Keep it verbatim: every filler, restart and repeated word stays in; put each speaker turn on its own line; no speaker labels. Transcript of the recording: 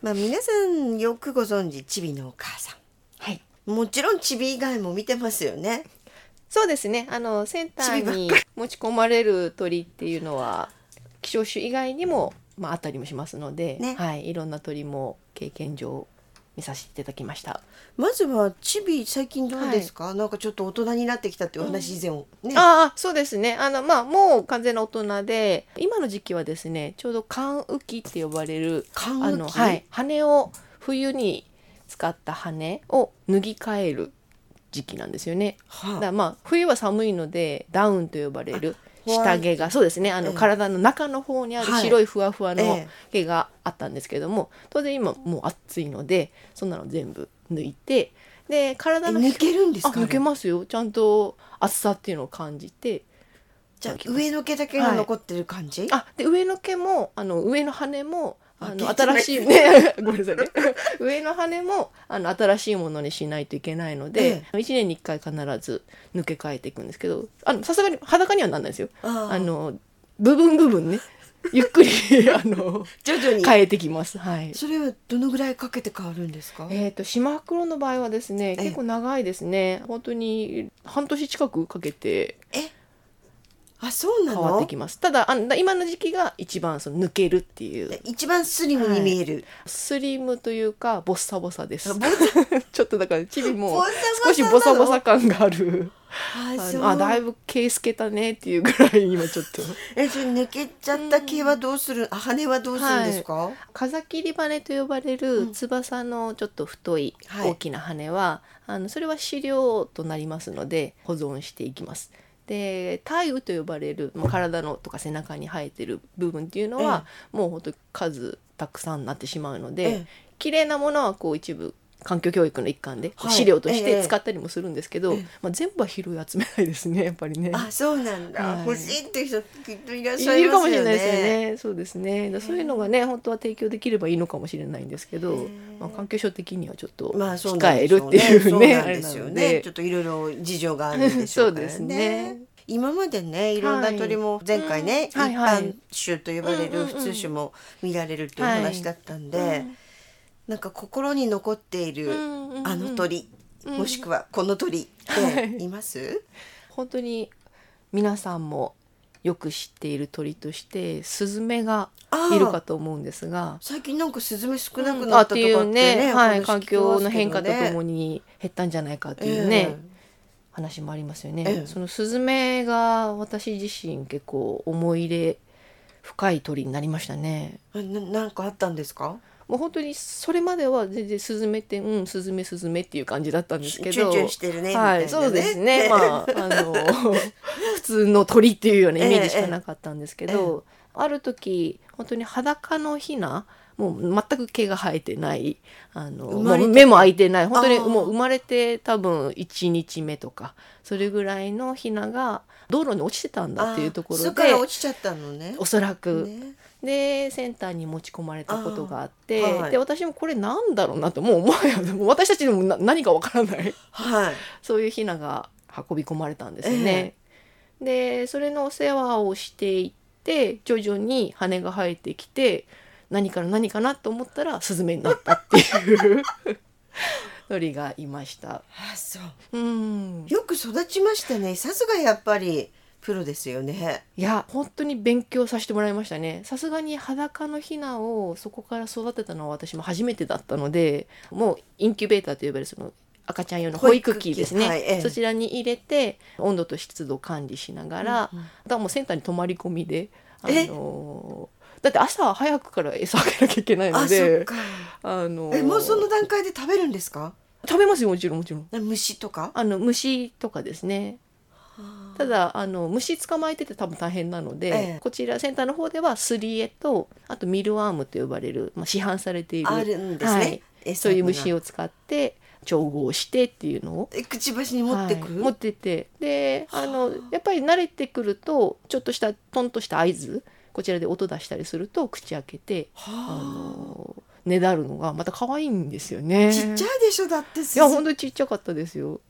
まあ皆さんよくご存知チビのお母さん、
はい、
もちろんチビ以外も見てますよね。
そうですね。あのセンターに持ち込まれる鳥っていうのは希少種以外にも、まあ、あったりもしますので、
ね、
はい、いろんな鳥も経験上見させていただきました。
まずはチビ最近どうですか、はい、なんかちょっと大人になってきたっていうお話以前をね、
うん、ああそうですね。あのまあもう完全な大人で、今の時期はですねちょうど寒雨季って呼ばれる
寒雨季、
あの、はい、羽を冬に使った羽を脱ぎ替える時期なんですよね。はあ、だからまあ冬は寒いのでダウンと呼ばれる下毛がそうですね、あの、ええ、体の中の方にある白いふわふわの毛があったんですけども、ええ、当然今もう暑いのでそんなの全部抜いて、で体の
抜けるんですか？
あ抜けますよ。ちゃんと暑さっていうのを感じて。
じゃあ上の毛だけが残ってる感じ？
はい、あで上の毛もあの上の羽もあの新しいねごめんなさいね上の羽もあの新しいものにしないといけないので、ええ、いちねんにいっかい必ず抜け替えていくんですけど、さすがに裸にはなんないですよ。ああの部分部分ねゆっくりあの
徐々に
変えてきます。はい、
それはどのぐらいかけて変わるんですか？
えーとシマフクロウの場合はですね結構長いですね。本当に半年近くかけて
えあそうなの
変わってきます。ただあ今の時期が一番その抜けるっていう
一番スリムに見える、はい、
スリムというかボッサボサですちょっとだからチビも少しボサボサ感があるあああだいぶ毛透けたねっていうぐらい今ちょっと
えそれ抜けちゃった毛はどうする、うん、あ羽はどうするんですか？はい、
風切り羽と呼ばれる翼のちょっと太い大きな羽は、うんはい、あのそれは飼料となりますので保存していきます。で体羽と呼ばれる、まあ、体のとか背中に生えてる部分っていうのは、ええ、もうほんと数たくさんになってしまうので、ええ、綺麗なものはこう一部環境教育の一環で飼料として使ったりもするんですけど、ええまあ、全部は拾い集めないですねやっぱりね。
あそうなんだ、はい、欲しいっていう人きっといらっしゃいますよね。いるかもしれないですよね。
そうですね。だそういうのがね本当は提供できればいいのかもしれないんですけど、まあ、環境省的にはちょっと控えるっていうね、
あれですよね。ちょっといろいろ事情があるんでしょうからね。そうですね。今までねいろんな鳥も前回ね、はい、一般種と呼ばれる普通種も見られるっていう話だったんで、はいうん、なんか心に残っているあの鳥、うん、もしくはこの鳥っています？はい、
本当に皆さんもよく知っている鳥としてスズメがいるかと思うんですが、
最近なんかスズメ少なくなったとかってね、うんね
はい、環境の変化とともに減ったんじゃないかっていうね、えー話もありますよね。ええ、そのスズメが私自身結構思い入れ深い鳥になりましたね。
な、なんかあったんですか？
もう本当にそれまでは全然スズメってうんスズメスズメっていう感じだったんですけど、
チュンチュンしてるねみたいなね、
はい、そうですね。まああの普通の鳥っていうようなイメージしかなかったんですけど、ええ、ある時本当に裸のヒナもう全く毛が生えてないあのもう目も開いてない本当にもう生まれて多分いちにちめとかそれぐらいのヒナが道路に落ちてたんだっていうところで
そこから落ちちゃったのね
おそらく、ね、でセンターに持ち込まれたことがあって、はい、で私もこれなんだろうなともう思わない私たちでも何かわからない、はい、そういうヒナが運び込まれたんですよね、えー、でそれのお世話をしていって徐々に羽が生えてきて何から何かなと思ったらスズメになったっていう鳥がいました。
あ、そう、うん、よく育ちましたね。さすがやっぱりプロですよね。
いや本当に勉強させてもらいましたね。さすがに裸のヒナをそこから育てたのは私も初めてだったので、もうインキュベーターと呼ばれるその赤ちゃん用の保育器ですね、はいええ、そちらに入れて温度と湿度を管理しながら、うんうん、だからもうセンターに泊まり込みであのだって朝早くから餌あげなきゃいけないので、
ああのー、えもうその段階で食べるんですか？
食べますよもちろんもちろん。
虫とか？
あの虫とかですね。ただあの虫捕まえてて多分大変なので、ええ、こちらセンターの方ではスリエとあとミルワームと呼ばれる、まあ、市販されている
あるんですね、
はい、そういう虫を使って調合してっていうのを
えくちばしに持ってくる、
はい、持っててであのやっぱり慣れてくるとちょっとしたトンとした合図こちらで音出したりすると口開けてあのねだるのがまた可愛いんですよね。
ちっちゃいでしょだって
いや本当にちっちゃかったですよ。